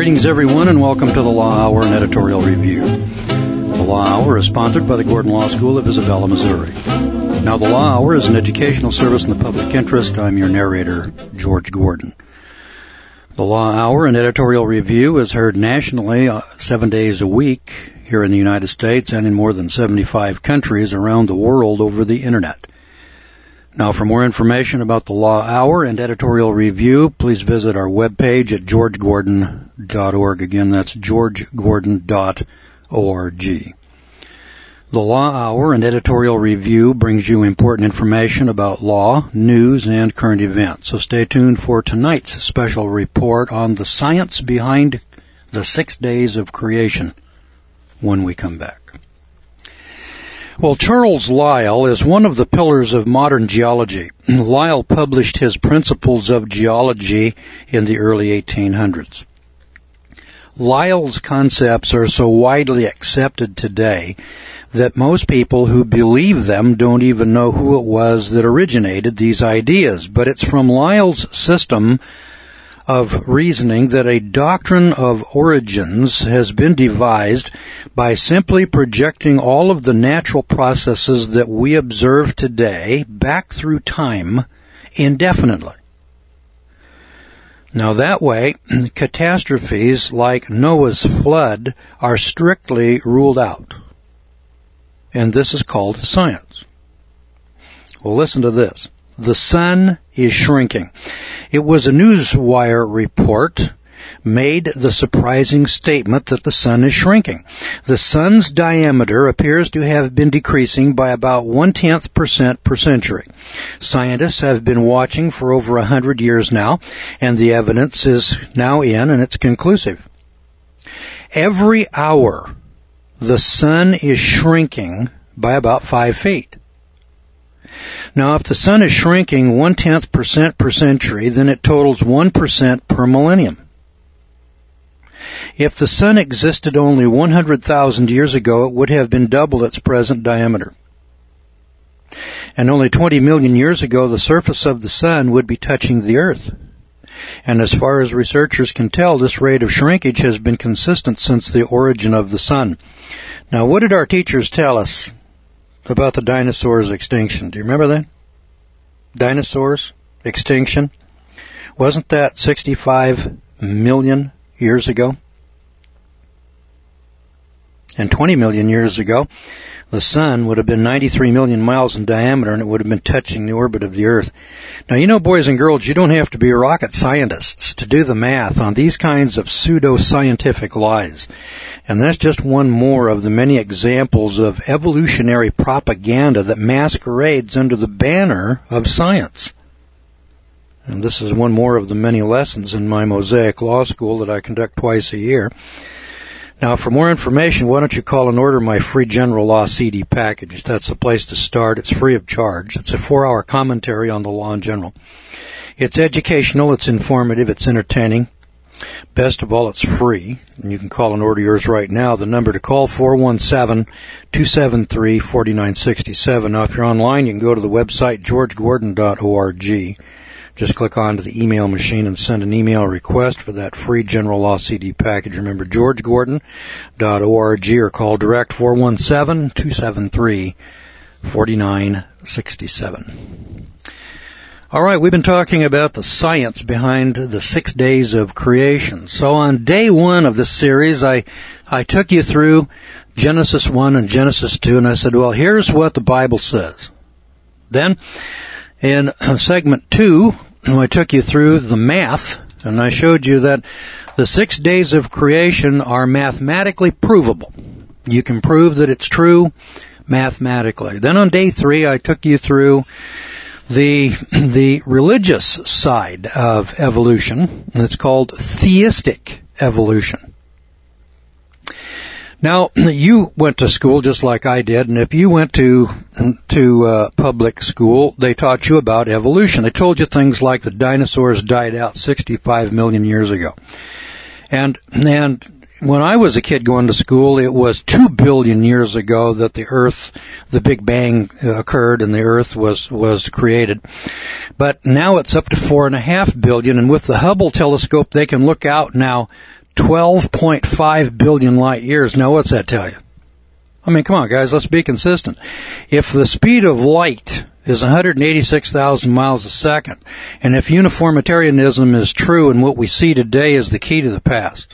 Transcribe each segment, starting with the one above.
Greetings, everyone, and welcome to the Law Hour and Editorial Review. The Law Hour is sponsored by the Gordon Law School of Isabella, Missouri. Now, the Law Hour is an educational service in the public interest. I'm your narrator, George Gordon. The Law Hour and Editorial Review is heard nationally 7 days a week here in the United States and in more than 75 countries around the world over the Internet. Now, for more information about the Law Hour and Editorial Review, please visit our webpage at georgegordon.org. Again, that's georgegordon.org. The Law Hour and Editorial Review brings you important information about law, news, and current events. So stay tuned for tonight's special report on the science behind the 6 days of creation when we come back. Well, Charles Lyell is one of the pillars of modern geology. Lyell published his Principles of Geology in the early 1800s. Lyell's concepts are so widely accepted today that most people who believe them don't even know who it was that originated these ideas. But it's from Lyell's system of reasoning that a doctrine of origins has been devised by simply projecting all of the natural processes that we observe today back through time indefinitely. Now that way, catastrophes like Noah's flood are strictly ruled out. And this is called science. Well, listen to this. The sun is shrinking. It was a Newswire report made the surprising statement that the sun is shrinking. The sun's diameter appears to have been decreasing by about 0.1% per century. Scientists have been watching for over 100 years now, and the evidence is now in, and it's conclusive. Every hour, the sun is shrinking by about 5 feet. Now, if the sun is shrinking 0.1% per century, then it totals 1% per millennium. If the sun existed only 100,000 years ago, it would have been double its present diameter. And only 20 million years ago, the surface of the sun would be touching the earth. And as far as researchers can tell, this rate of shrinkage has been consistent since the origin of the sun. Now, what did our teachers tell us about the dinosaurs' extinction? Do you remember that? Dinosaurs, extinction. Wasn't that 65 million years ago? And 20 million years ago, the sun would have been 93 million miles in diameter, and it would have been touching the orbit of the Earth. Now, you know, boys and girls, you don't have to be rocket scientists to do the math on these kinds of pseudo-scientific lies. And that's just one more of the many examples of evolutionary propaganda that masquerades under the banner of science. And this is one more of the many lessons in my Mosaic Law School that I conduct twice a year. Now, for more information, why don't you call and order my free General Law CD package? That's the place to start. It's free of charge. It's a 4-hour commentary on the law in general. It's educational, it's informative, it's entertaining. Best of all, it's free, and you can call and order yours right now. The number to call, 417-273-4967. Now, if you're online, you can go to the website, georgegordon.org. Just click onto the email machine and send an email request for that free General Law CD package. Remember, georgegordon.org, or call direct 417-273-4967. All right, we've been talking about the science behind the 6 days of creation. So on day one of this series, I took you through Genesis 1 and Genesis 2, and I said, well, here's what the Bible says. Then, in segment 2, I took you through the math, and I showed you that the 6 days of creation are mathematically provable. You can prove that it's true mathematically. Then on day 3, I took you through the religious side of evolution, and it's called theistic evolution. Now, you went to school just like I did, and if you went to public school, they taught you about evolution. They told you things like the dinosaurs died out 65 million years ago. And when I was a kid going to school, it was 2 billion years ago that the Big Bang occurred and the Earth was created. But now it's up to 4.5 billion, and with the Hubble telescope, they can look out now 12.5 billion light years. Now, what's that tell you? I mean, come on, guys, let's be consistent. If the speed of light is 186,000 miles a second, and if uniformitarianism is true and what we see today is the key to the past,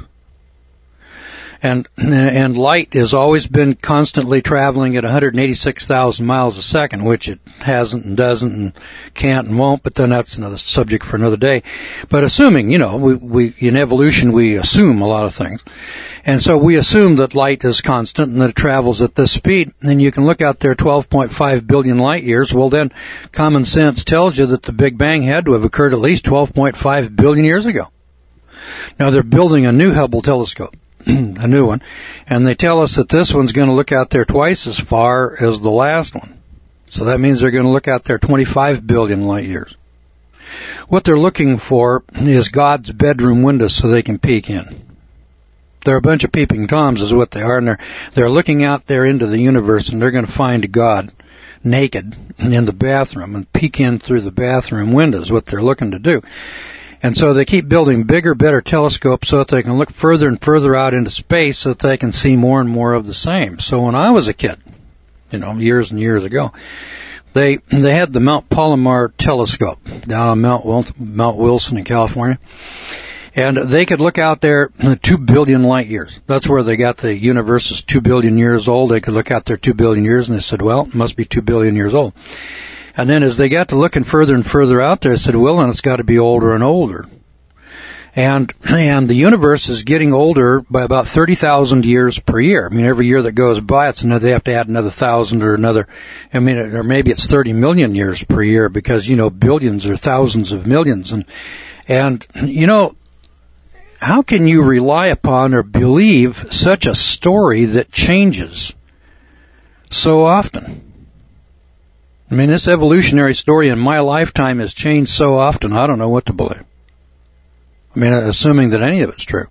and light has always been constantly traveling at 186,000 miles a second, which it hasn't and doesn't and can't and won't, but then that's another subject for another day. But assuming, we in evolution we assume a lot of things. And so we assume that light is constant and that it travels at this speed. And you can look out there 12.5 billion light years. Well, then common sense tells you that the Big Bang had to have occurred at least 12.5 billion years ago. Now they're building a new Hubble telescope. A new one, and they tell us that this one's going to look out there twice as far as the last one. So that means they're going to look out there 25 billion light years. What they're looking for is God's bedroom windows so they can peek in. They're a bunch of peeping toms is what they are, and they're looking out there into the universe, and they're going to find God naked in the bathroom and peek in through the bathroom windows, what they're looking to do. And so they keep building bigger, better telescopes so that they can look further and further out into space so that they can see more and more of the same. So when I was a kid, years and years ago, they had the Mount Palomar telescope down on Mount Wilson in California. And they could look out there 2 billion light years. That's where they got the universe is 2 billion years old. They could look out there 2 billion years, and they said, well, it must be 2 billion years old. And then as they got to looking further and further out there, they said, well, then it's got to be older and older. And the universe is getting older by about 30,000 years per year. I mean, every year that goes by, they have to add another 1,000 or another, or maybe it's 30 million years per year because, billions or thousands of millions. And how can you rely upon or believe such a story that changes so often? I mean, this evolutionary story in my lifetime has changed so often, I don't know what to believe. I mean, assuming that any of it's true.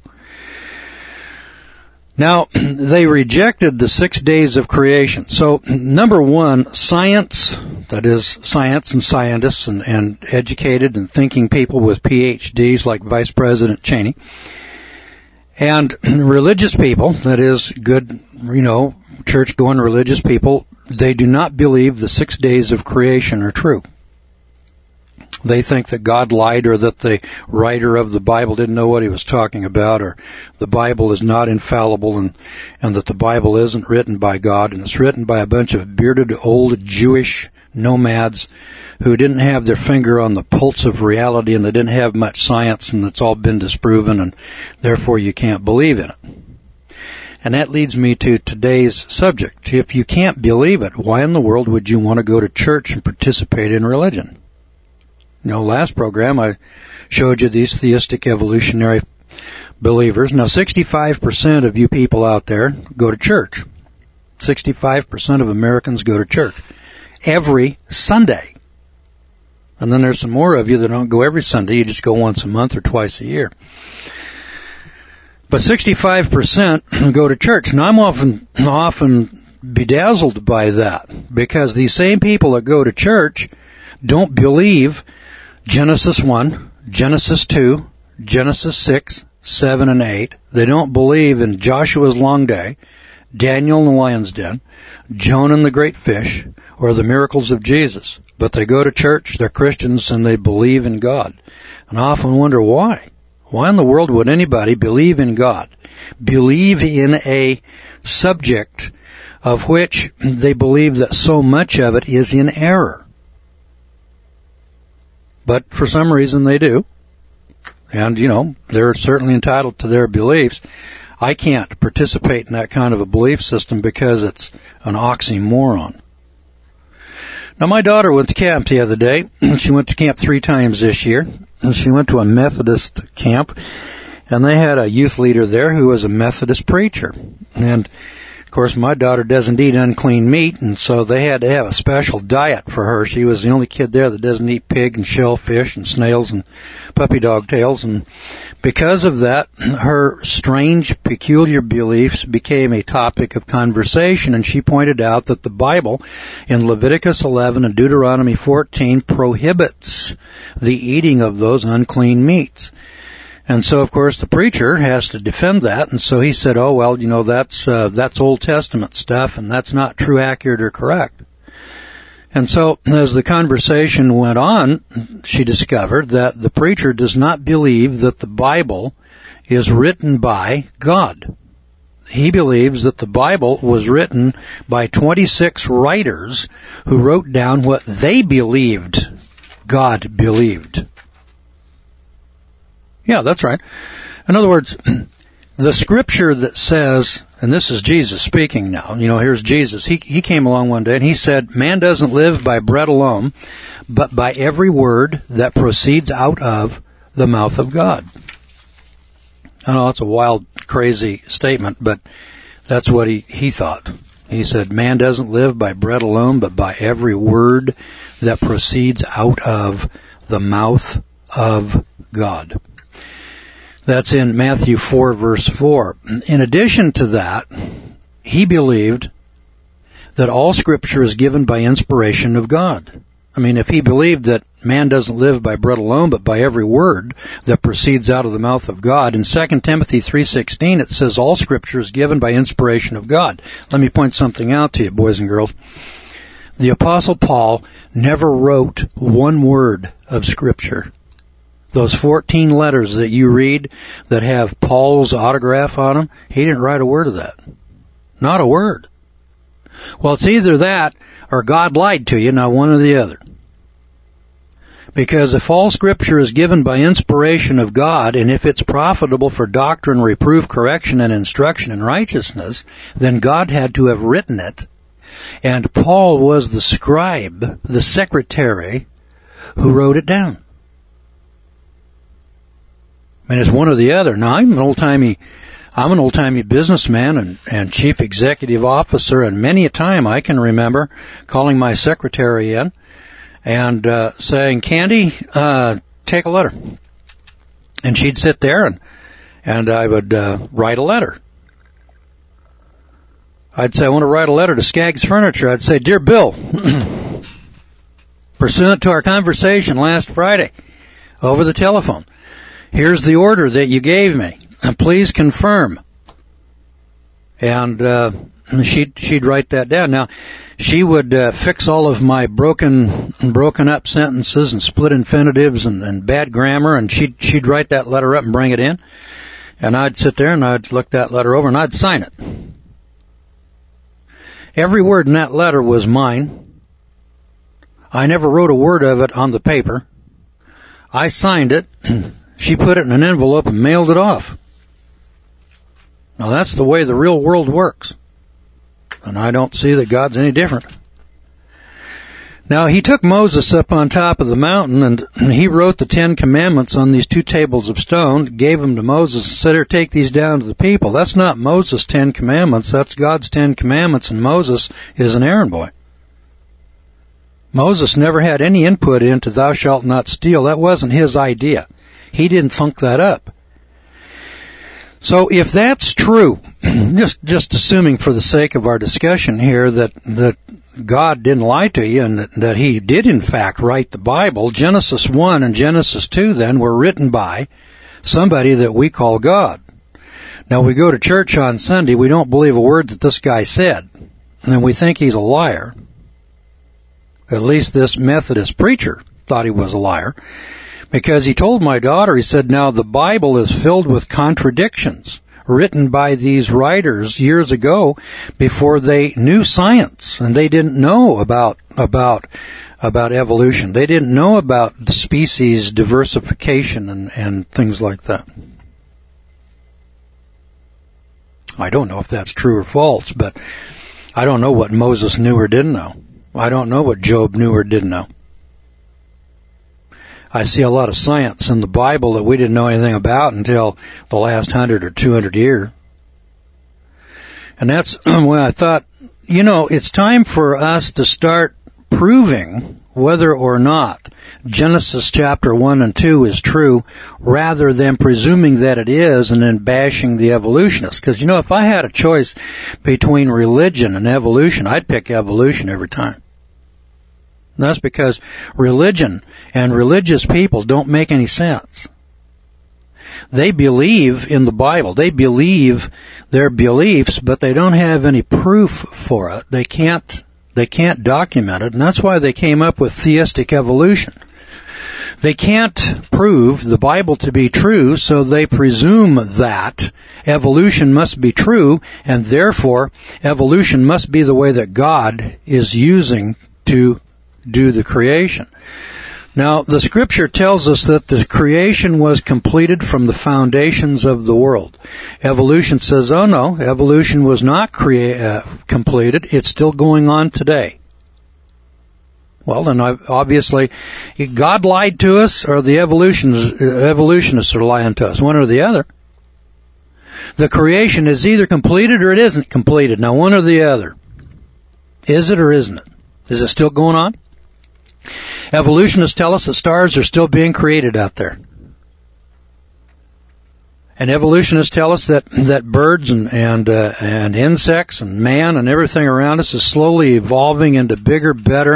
Now, they rejected the 6 days of creation. So, number one, science, that is science and scientists and educated and thinking people with PhDs like Vice President Cheney, and religious people, that is good, church-going religious people, they do not believe the 6 days of creation are true. They think that God lied or that the writer of the Bible didn't know what he was talking about or the Bible is not infallible and that the Bible isn't written by God and it's written by a bunch of bearded old Jewish nomads who didn't have their finger on the pulse of reality and they didn't have much science and it's all been disproven and therefore you can't believe in it. And that leads me to today's subject. If you can't believe it, why in the world would you want to go to church and participate in religion? Last program I showed you these theistic evolutionary believers. Now, 65% of you people out there go to church. 65% of Americans go to church every Sunday. And then there's some more of you that don't go every Sunday. You just go once a month or twice a year. But 65% go to church. Now, I'm often bedazzled by that because these same people that go to church don't believe Genesis 1, Genesis 2, Genesis 6, 7, and 8. They don't believe in Joshua's long day, Daniel in the lion's den, Jonah and the great fish, or the miracles of Jesus. But they go to church, they're Christians, and they believe in God. And I often wonder why. Why in the world would anybody believe in God? Believe in a subject of which they believe that so much of it is in error. But for some reason they do. And, they're certainly entitled to their beliefs. I can't participate in that kind of a belief system because it's an oxymoron. Now, my daughter went to camp the other day. She went to camp 3 times this year. And she went to a Methodist camp. And they had a youth leader there who was a Methodist preacher. And, of course, my daughter doesn't eat unclean meat, and so they had to have a special diet for her. She was the only kid there that doesn't eat pig and shellfish and snails and puppy dog tails. And because of that, her strange, peculiar beliefs became a topic of conversation, and she pointed out that the Bible in Leviticus 11 and Deuteronomy 14 prohibits the eating of those unclean meats. And so, of course, the preacher has to defend that, and so he said, oh, well, that's Old Testament stuff, and that's not true, accurate, or correct. And so, as the conversation went on, she discovered that the preacher does not believe that the Bible is written by God. He believes that the Bible was written by 26 writers who wrote down what they believed God believed. Yeah, that's right. In other words, the scripture that says, and this is Jesus speaking now, here's Jesus. He came along one day and he said, man doesn't live by bread alone, but by every word that proceeds out of the mouth of God. I know it's a wild, crazy statement, but that's what he thought. He said, man doesn't live by bread alone, but by every word that proceeds out of the mouth of God. That's in Matthew 4, verse 4. In addition to that, he believed that all Scripture is given by inspiration of God. I mean, if he believed that man doesn't live by bread alone, but by every word that proceeds out of the mouth of God, in 2 Timothy 3:16 it says all Scripture is given by inspiration of God. Let me point something out to you, boys and girls. The Apostle Paul never wrote one word of Scripture. Those 14 letters that you read that have Paul's autograph on them, he didn't write a word of that. Not a word. Well, it's either that or God lied to you, not one or the other. Because if all Scripture is given by inspiration of God, and if it's profitable for doctrine, reproof, correction, and instruction in righteousness, then God had to have written it. And Paul was the scribe, the secretary, who wrote it down. I mean, it's one or the other. Now, I'm an old-timey businessman and chief executive officer, and many a time I can remember calling my secretary in and saying, Candy, take a letter. And she'd sit there and I would write a letter. I'd say, I want to write a letter to Skaggs Furniture. I'd say, Dear Bill, pursuant to our conversation last Friday over the telephone, here's the order that you gave me, and please confirm. And she'd write that down. Now, she would fix all of my broken up sentences and split infinitives and bad grammar, and she'd write that letter up and bring it in. And I'd sit there and I'd look that letter over and I'd sign it. Every word in that letter was mine. I never wrote a word of it on the paper. I signed it. She put it in an envelope and mailed it off. Now that's the way the real world works. And I don't see that God's any different. Now he took Moses up on top of the mountain and he wrote the 10 Commandments on these 2 tables of stone, gave them to Moses and said, here, take these down to the people. That's not Moses' 10 Commandments. That's God's 10 Commandments, and Moses is an errand boy. Moses never had any input into thou shalt not steal. That wasn't his idea. He didn't thunk that up. So if that's true, just assuming for the sake of our discussion here that God didn't lie to you and that he did in fact write the Bible, Genesis 1 and Genesis 2 then were written by somebody that we call God. Now we go to church on Sunday, we don't believe a word that this guy said, and we think he's a liar. At least this Methodist preacher thought he was a liar. Because he told my daughter, he said, now the Bible is filled with contradictions written by these writers years ago before they knew science, and they didn't know about evolution. They didn't know about species diversification and things like that. I don't know if that's true or false, but I don't know what Moses knew or didn't know. I don't know what Job knew or didn't know. I see a lot of science in the Bible that we didn't know anything about until the last 100 or 200 years. And that's when I thought, it's time for us to start proving whether or not Genesis chapter 1 and 2 is true, rather than presuming that it is and then bashing the evolutionists. Because, if I had a choice between religion and evolution, I'd pick evolution every time. And that's because religion and religious people don't make any sense. They believe in the Bible. They believe their beliefs, but they don't have any proof for it. They can't document it, and that's why they came up with theistic evolution. They can't prove the Bible to be true, so they presume that evolution must be true, and therefore evolution must be the way that God is using to do the creation. Now, the Scripture tells us that the creation was completed from the foundations of the world. Evolution says, oh no, evolution was not completed. It's still going on today. Well, then obviously, God lied to us, or the evolutionists are lying to us, one or the other. The creation is either completed or it isn't completed. Now, one or the other. Is it or isn't it? Is it still going on? Evolutionists tell us that stars are still being created out there. And evolutionists tell us that birds and insects and man and everything around us is slowly evolving into bigger, better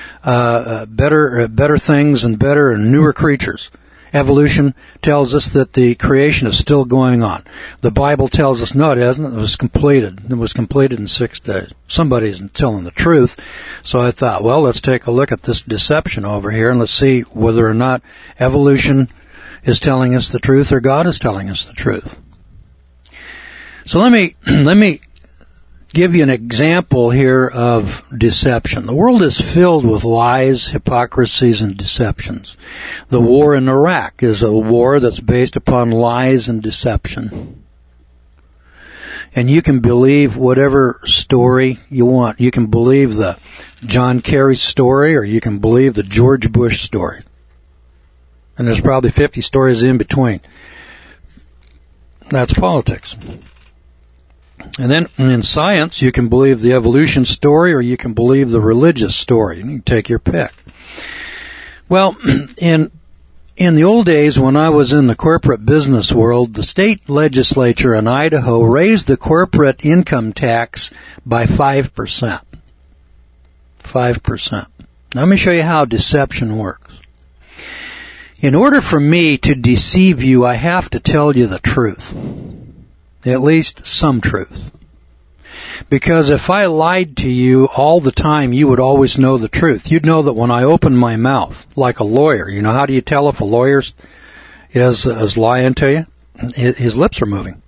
things and better and newer creatures. Evolution tells us that the creation is still going on. The Bible tells us, no, it hasn't. It was completed. It was completed in 6 days. Somebody isn't telling the truth. So I thought, well, let's take a look at this deception over here and let's see whether or not evolution is telling us the truth or God is telling us the truth. So let me give you an example here of deception. The world is filled with lies, hypocrisies, and deceptions. The war in Iraq is a war that's based upon lies and deception. And you can believe whatever story you want. You can believe the John Kerry story, or you can believe the George Bush story. And there's probably 50 stories in between. That's politics. And then in science, you can believe the evolution story or you can believe the religious story. You can take your pick. Well, in the old days when I was in the corporate business world, the state legislature in Idaho raised the corporate income tax by 5%. 5%. Now, let me show you how deception works. In order for me to deceive you, I have to tell you the truth. At least some truth. Because if I lied to you all the time, you would always know the truth. You'd know that when I open my mouth, like a lawyer, you know, how do you tell if a lawyer is lying to you? His lips are moving.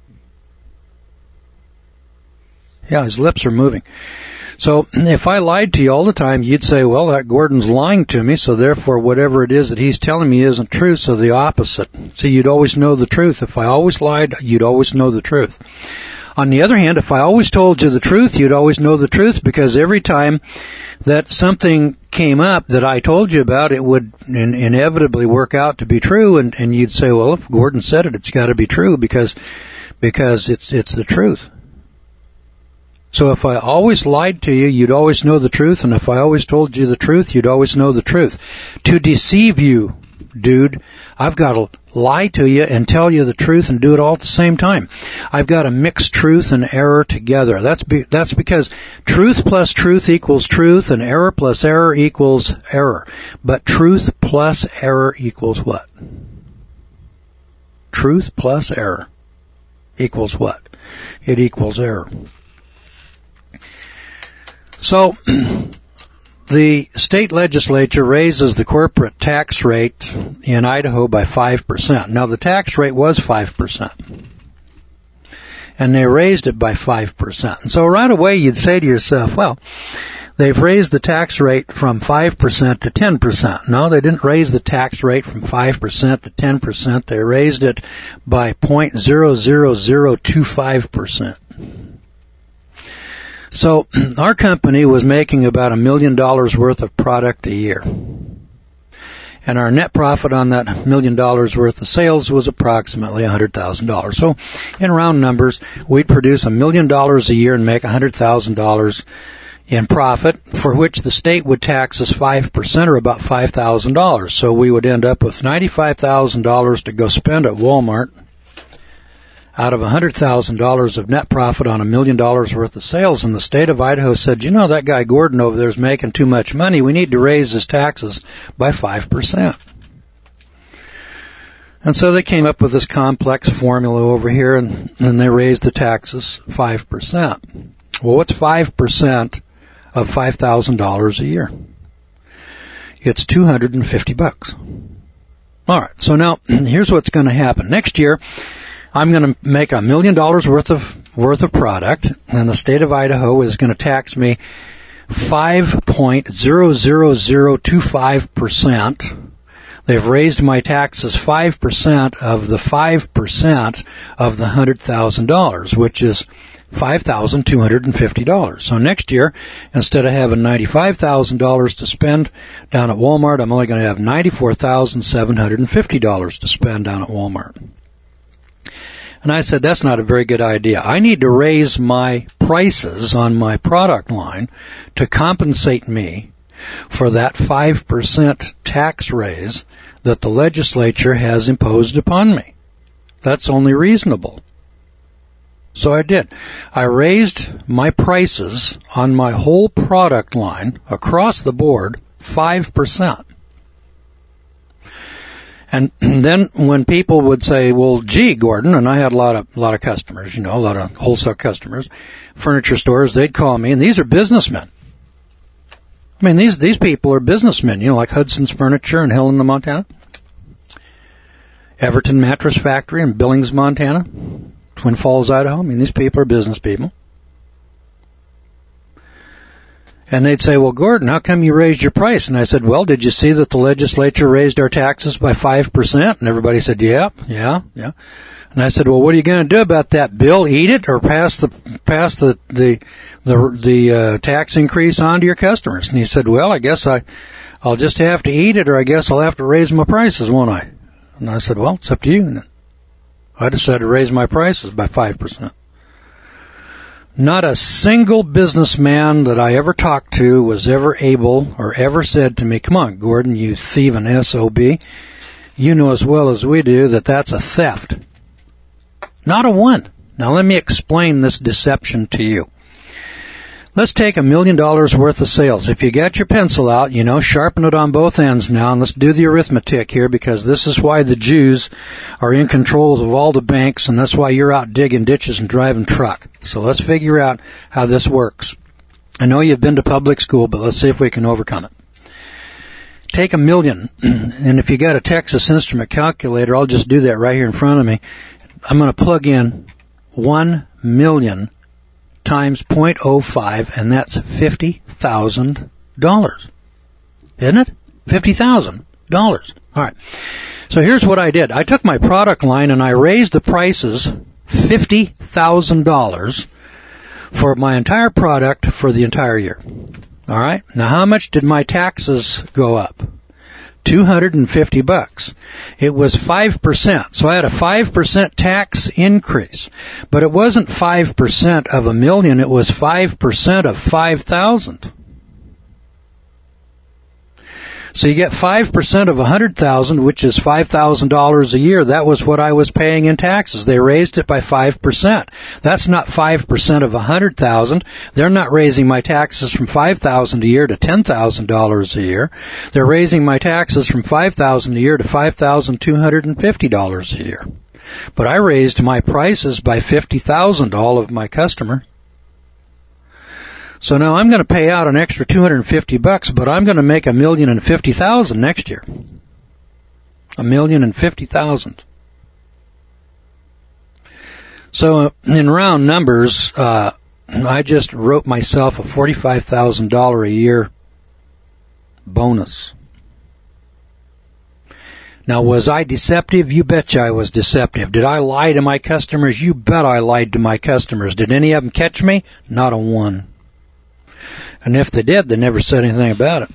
Yeah, his lips are moving. So if I lied to you all the time, you'd say, well, that Gordon's lying to me, so therefore whatever it is that he's telling me isn't true, so the opposite. See, you'd always know the truth. If I always lied, you'd always know the truth. On the other hand, if I always told you the truth, you'd always know the truth, because every time that something came up that I told you about, it would inevitably work out to be true, and you'd say, well, if Gordon said it, it's got to be true, because it's the truth. So if I always lied to you, you'd always know the truth, and if I always told you the truth, you'd always know the truth. To deceive you, dude, I've got to lie to you and tell you the truth and do it all at the same time. I've got to mix truth and error together. That's because truth plus truth equals truth, and error plus error equals error. But truth plus error equals what? Truth plus error equals what? It equals error. So, the state legislature raises the corporate tax rate in Idaho by 5%. Now, the tax rate was 5%. And they raised it by 5%. And so right away you'd say to yourself, well, they've raised the tax rate from 5% to 10%. No, they didn't raise the tax rate from 5% to 10%. They raised it by 0.00025%. So our company was making about $1 million worth of product a year. And our net profit on that $1 million worth of sales was approximately $100,000. So in round numbers, we'd produce $1 million a year and make $100,000 in profit, for which the state would tax us 5%, or about $5,000. So we would end up with $95,000 to go spend at Walmart out of $100,000 of net profit on $1 million worth of sales. And the state of Idaho said, you know, that guy Gordon over there is making too much money. We need to raise his taxes by 5%. And so they came up with this complex formula over here, and they raised the taxes 5%. Well, what's 5% of $5,000 a year? It's $250. All right, so now here's what's going to happen. Next year, I'm going to make $1 million worth of product, and the state of Idaho is going to tax me 5.00025%. They've raised my taxes 5% of the 5% of the $100,000, which is $5,250. So next year, instead of having $95,000 to spend down at Walmart, I'm only going to have $94,750 to spend down at Walmart. And I said, that's not a very good idea. I need to raise my prices on my product line to compensate me for that 5% tax raise that the legislature has imposed upon me. That's only reasonable. So I did. I raised my prices on my whole product line across the board 5%. And then when people would say, well, gee, Gordon, and I had a lot of customers, a lot of wholesale customers, furniture stores, they'd call me, and these are businessmen. I mean, these people are businessmen, like Hudson's Furniture in Helena, Montana, Everton Mattress Factory in Billings, Montana, Twin Falls, Idaho. I mean, these people are business people. And they'd say, well, Gordon, how come you raised your price? And I said, well, did you see that the legislature raised our taxes by 5%? And everybody said, yeah. And I said, well, what are you going to do about that, Bill? Eat it or pass the tax increase on to your customers? And he said, well, I guess I'll just have to eat it, or I guess I'll have to raise my prices, won't I? And I said, well, it's up to you. And I decided to raise my prices by 5%. Not a single businessman that I ever talked to was ever able or ever said to me, come on, Gordon, you thieving SOB. You know as well as we do that that's a theft. Not a one. Now let me explain this deception to you. Let's take $1 million worth of sales. If you got your pencil out, sharpen it on both ends now, and let's do the arithmetic here, because this is why the Jews are in control of all the banks, and that's why you're out digging ditches and driving truck. So let's figure out how this works. I know you've been to public school, but let's see if we can overcome it. Take $1 million, and if you got a Texas Instrument calculator, I'll just do that right here in front of me. I'm going to plug in 1 million times 0.05, and that's $50,000. Isn't it? $50,000. All right. So here's what I did. I took my product line and I raised the prices $50,000 for my entire product for the entire year. All right. Now how much did my taxes go up? $250. It was 5%. So I had a 5% tax increase. But it wasn't 5% of $1 million, it was 5% of 5,000. So you get 5% of 100,000, which is $5,000 a year. That was what I was paying in taxes. They raised it by 5%. That's not 5% of 100,000. They're not raising my taxes from $5,000 a year to $10,000 a year. They're raising my taxes from $5,000 a year to $5,250 a year. But I raised my prices by $50,000 to all of my customers. So now I'm going to pay out an extra $250, but I'm going to make $1,050,000 next year. $1,050,000. So in round numbers, I just wrote myself a $45,000 a year bonus. Now, was I deceptive? You betcha I was deceptive. Did I lie to my customers? You bet I lied to my customers. Did any of them catch me? Not a one. And if they did, they never said anything about it.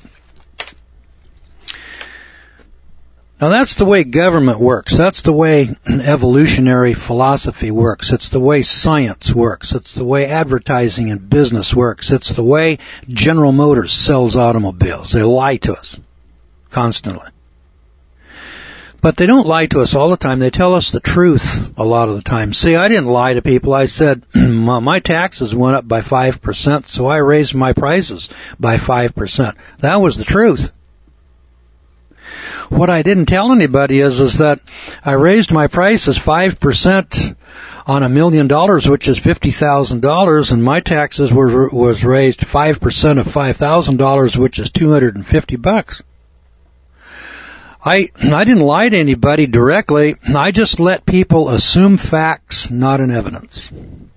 Now that's the way government works. That's the way evolutionary philosophy works. It's the way science works. It's the way advertising and business works. It's the way General Motors sells automobiles. They lie to us constantly. But they don't lie to us all the time. They tell us the truth a lot of the time. See, I didn't lie to people. I said, my taxes went up by 5%, so I raised my prices by 5%. That was the truth. what I didn't tell anybody is that I raised my prices 5% on $1 million, which is $50,000, and my taxes was raised 5% of $5,000, which is $250. I didn't lie to anybody directly. I just let people assume facts, not in evidence.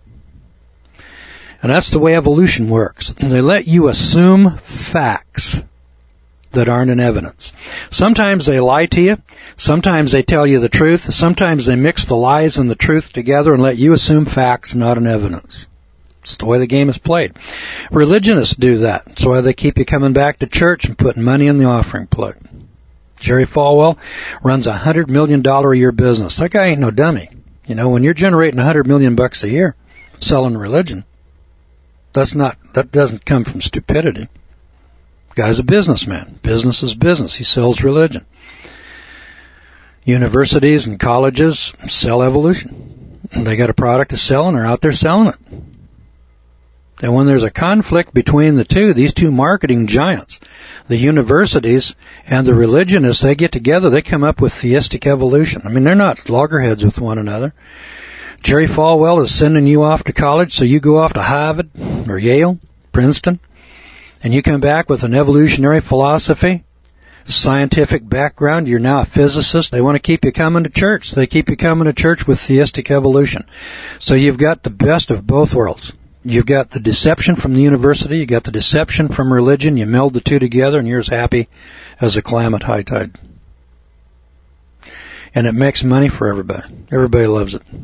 And that's the way evolution works. They let you assume facts that aren't in evidence. Sometimes they lie to you. Sometimes they tell you the truth. Sometimes they mix the lies and the truth together and let you assume facts, not in evidence. It's the way the game is played. Religionists do that. That's why they keep you coming back to church and putting money in the offering plate. Jerry Falwell runs a $100 million a year business. That guy ain't no dummy. You know, when you're generating $100 million a year selling religion, that doesn't come from stupidity. The guy's a businessman. Business is business. He sells religion. Universities and colleges sell evolution. They got a product to sell and they're out there selling it. And when there's a conflict between the two, these two marketing giants, the universities and the religionists, they get together, they come up with theistic evolution. I mean, they're not loggerheads with one another. Jerry Falwell is sending you off to college, so you go off to Harvard or Yale, Princeton, and you come back with an evolutionary philosophy, scientific background. You're now a physicist. They want to keep you coming to church. They keep you coming to church with theistic evolution. So you've got the best of both worlds. You've got the deception from the university. You got the deception from religion. You meld the two together, and you're as happy as a clam at high tide. And it makes money for everybody. Everybody loves it.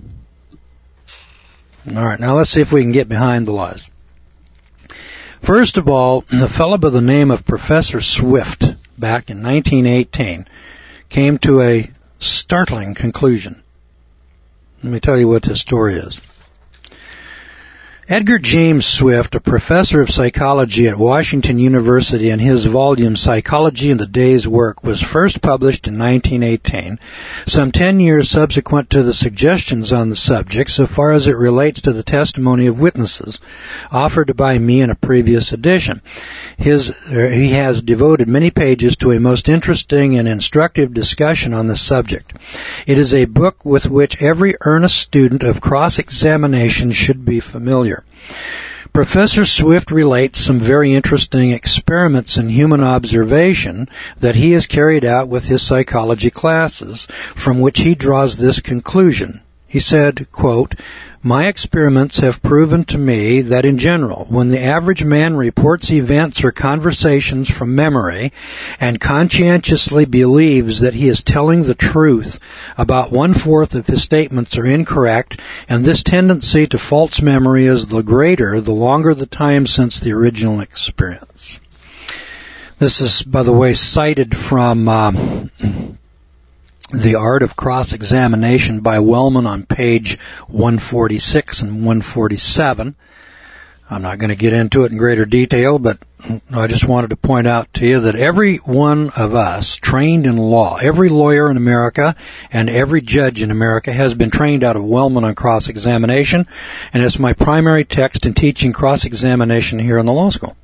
All right, now let's see if we can get behind the lies. First of all, the fellow by the name of Professor Swift, back in 1918, came to a startling conclusion. Let me tell you what this story is. Edgar James Swift, a professor of psychology at Washington University, and his volume Psychology in the Day's Work was first published in 1918, some 10 years subsequent to the suggestions on the subject, so far as it relates to the testimony of witnesses offered by me in a previous edition. He has devoted many pages to a most interesting and instructive discussion on this subject. It is a book with which every earnest student of cross-examination should be familiar. Professor Swift relates some very interesting experiments in human observation that he has carried out with his psychology classes, from which he draws this conclusion. He said, quote, "My experiments have proven to me that in general, when the average man reports events or conversations from memory and conscientiously believes that he is telling the truth, about 1/4 of his statements are incorrect, and this tendency to false memory is the greater the longer the time since the original experience." This is, by the way, cited from The Art of Cross-Examination by Wellman on page 146 and 147. I'm not going to get into it in greater detail, but I just wanted to point out to you that every one of us trained in law, every lawyer in America and every judge in America has been trained out of Wellman on cross-examination, and it's my primary text in teaching cross-examination here in the law school.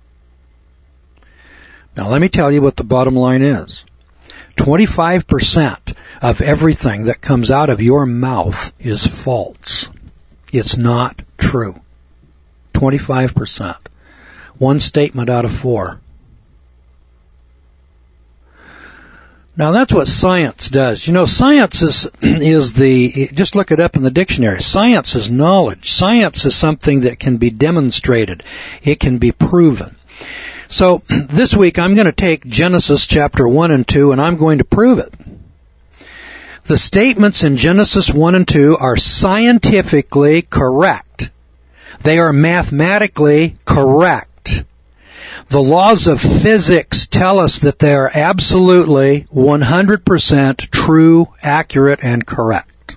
Now let me tell you what the bottom line is. 25% of everything that comes out of your mouth is false. It's not true. 25%. One statement out of 4. Now that's what science does. You know, science is just look it up in the dictionary. Science is knowledge. Science is something that can be demonstrated. It can be proven. So this week I'm going to take Genesis chapter 1 and 2 and I'm going to prove it. The statements in Genesis 1 and 2 are scientifically correct. They are mathematically correct. The laws of physics tell us that they are absolutely 100% true, accurate, and correct.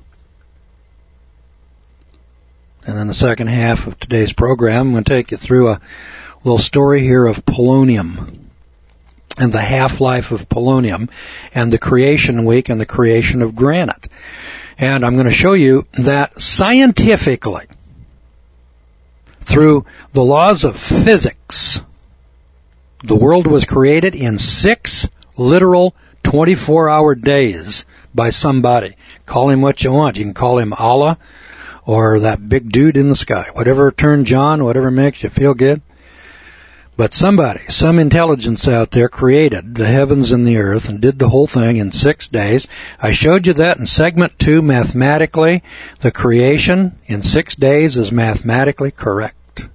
And then the second half of today's program, I'm going to take you through a little story here of polonium and the half-life of polonium and the creation week and the creation of granite. And I'm going to show you that scientifically, through the laws of physics, the world was created in 6 literal 24-hour days by somebody. Call him what you want. You can call him Allah or that big dude in the sky. Whatever turns you on, whatever makes you feel good. But somebody, some intelligence out there created the heavens and the earth and did the whole thing in 6 days. I showed you that in segment 2 mathematically. The creation in 6 days is mathematically correct.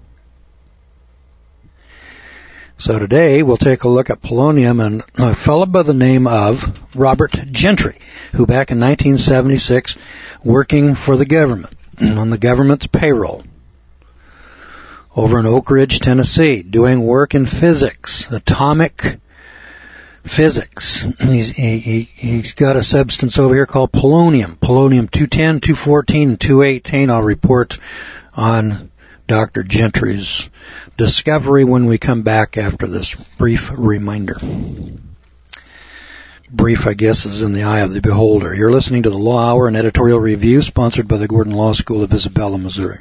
So today we'll take a look at polonium and a fellow by the name of Robert Gentry, who back in 1976, working for the government, on the government's payroll, over in Oak Ridge, Tennessee, doing work in physics, atomic physics. He's got a substance over here called polonium. Polonium 210, 214, and 218. I'll report on Dr. Gentry's discovery when we come back after this brief reminder. Brief, I guess, is in the eye of the beholder. You're listening to the Law Hour, an editorial review sponsored by the Gordon Law School of Isabella, Missouri.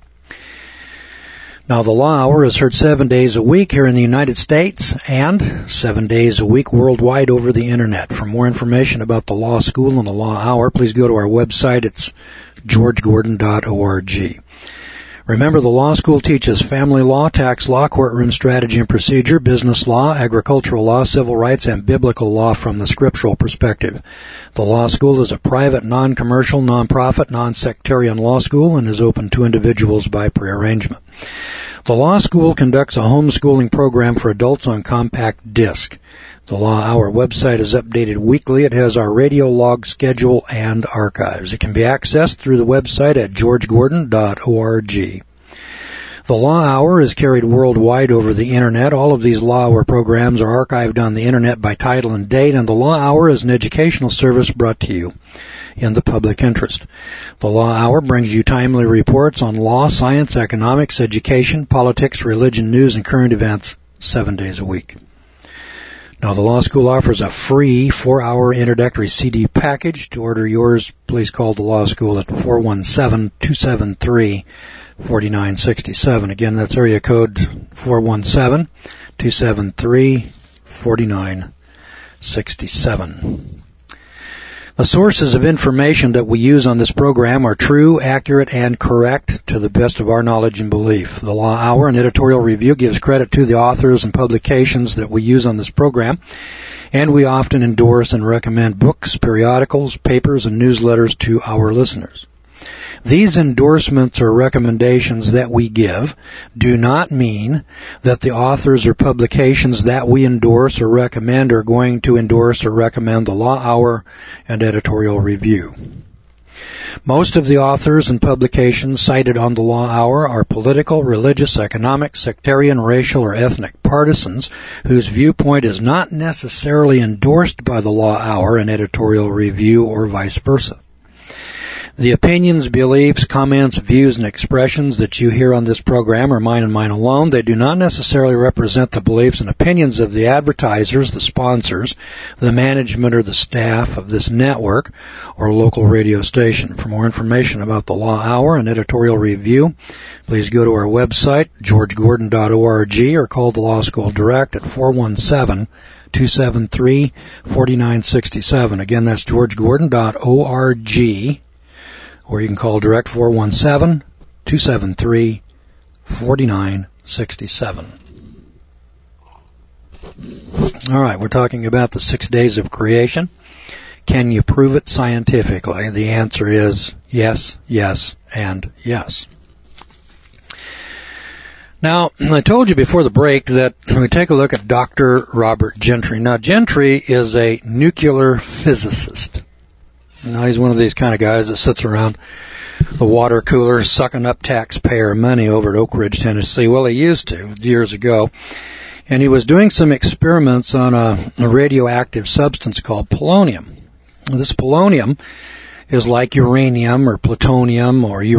Now, the Law Hour is heard 7 days a week here in the United States and 7 days a week worldwide over the Internet. For more information about the Law School and the Law Hour, please go to our website. It's georgegordon.org. Remember, the law school teaches family law, tax law, courtroom strategy and procedure, business law, agricultural law, civil rights, and biblical law from the scriptural perspective. The law school is a private, non-commercial, non-profit, non-sectarian law school and is open to individuals by prearrangement. The law school conducts a homeschooling program for adults on compact disc. The Law Hour website is updated weekly. It has our radio log schedule and archives. It can be accessed through the website at georgegordon.org. The Law Hour is carried worldwide over the Internet. All of these Law Hour programs are archived on the Internet by title and date, and the Law Hour is an educational service brought to you in the public interest. The Law Hour brings you timely reports on law, science, economics, education, politics, religion, news, and current events 7 days a week. Now, the Law School offers a free 4-hour introductory CD package. To order yours, please call the Law School at 417-273-4967. Again, that's area code 417-273-4967. The sources of information that we use on this program are true, accurate, and correct to the best of our knowledge and belief. The Law Hour, an editorial review, gives credit to the authors and publications that we use on this program, and we often endorse and recommend books, periodicals, papers, and newsletters to our listeners. These endorsements or recommendations that we give do not mean that the authors or publications that we endorse or recommend are going to endorse or recommend the Law Hour and editorial review. Most of the authors and publications cited on the Law Hour are political, religious, economic, sectarian, racial, or ethnic partisans whose viewpoint is not necessarily endorsed by the Law Hour and editorial review or vice versa. The opinions, beliefs, comments, views, and expressions that you hear on this program are mine and mine alone. They do not necessarily represent the beliefs and opinions of the advertisers, the sponsors, the management, or the staff of this network or local radio station. For more information about the Law Hour and editorial review, please go to our website, georgegordon.org, or call the Law School direct at 417-273-4967. Again, that's georgegordon.org. Or you can call direct 417-273-4967. All right, we're talking about the 6 days of creation. Can you prove it scientifically? The answer is yes, yes, and yes. Now, I told you before the break that we take a look at Dr. Robert Gentry. Now, Gentry is a nuclear physicist. You know, he's one of these kind of guys that sits around the water cooler sucking up taxpayer money over at Oak Ridge, Tennessee. Well, he used to years ago. And he was doing some experiments on a radioactive substance called polonium. This polonium is like uranium or plutonium or, the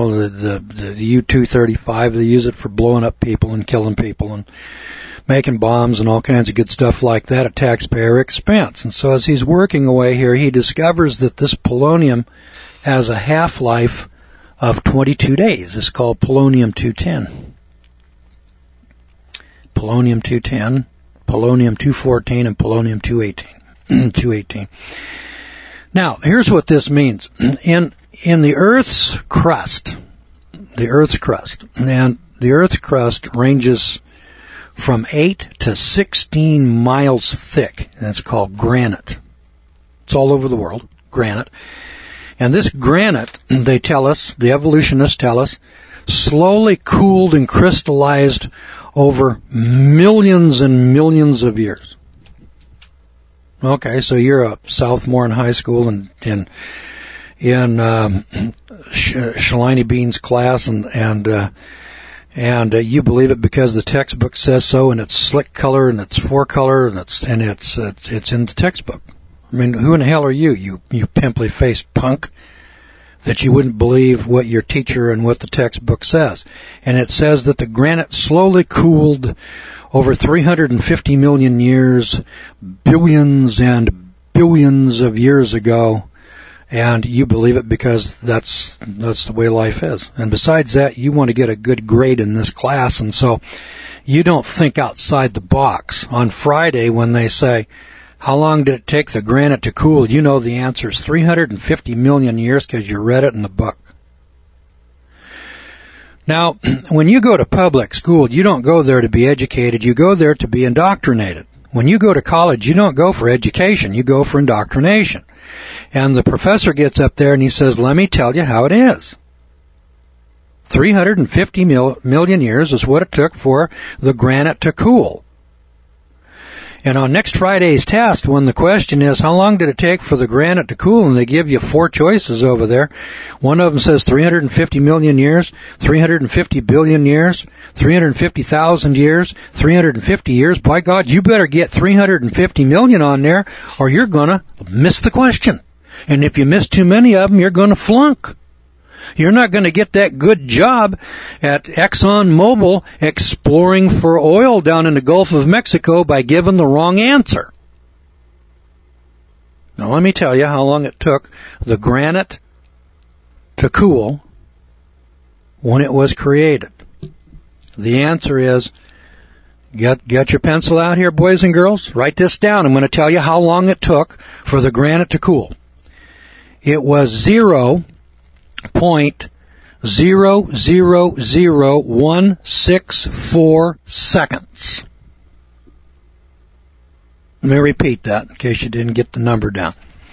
U-235. They use it for blowing up people and killing people and making bombs and all kinds of good stuff like that at taxpayer expense. And so as he's working away here, he discovers that this polonium has a half-life of 22 days. It's called polonium-210. Polonium-210, polonium-214, and polonium-218. 218. Now, here's what this means. In the Earth's crust, and the Earth's crust ranges from 8 to 16 miles thick. That's called granite. It's all over the world, granite. And this granite, they tell us, the evolutionists tell us, slowly cooled and crystallized over millions and millions of years. Okay, so you're a sophomore in high school and in Shalini Bean's class, and you believe it because the textbook says so, and it's slick color and it's 4-color and it's in the textbook. I mean, who in the hell are you pimply faced punk, that you wouldn't believe what your teacher and what the textbook says? And it says that the granite slowly cooled over 350 million years, billions and billions of years ago, and you believe it because that's the way life is. And besides that, you want to get a good grade in this class, and so you don't think outside the box. On Friday, when they say, how long did it take the granite to cool? You know the answer is 350 million years because you read it in the book. Now, when you go to public school, you don't go there to be educated. You go there to be indoctrinated. When you go to college, you don't go for education. You go for indoctrination. And the professor gets up there and he says, let me tell you how it is. 350 million years is what it took for the granite to cool. And on next Friday's test, when the question is, how long did it take for the granite to cool? And they give you 4 choices over there. One of them says 350 million years, 350 billion years, 350,000 years, 350 years. By God, you better get 350 million on there or you're going to miss the question. And if you miss too many of them, you're going to flunk. You're not going to get that good job at ExxonMobil exploring for oil down in the Gulf of Mexico by giving the wrong answer. Now let me tell you how long it took the granite to cool when it was created. The answer is, get your pencil out here, boys and girls. Write this down. I'm going to tell you how long it took for the granite to cool. It was 0.000164 seconds. Let me repeat that in case you didn't get the number down.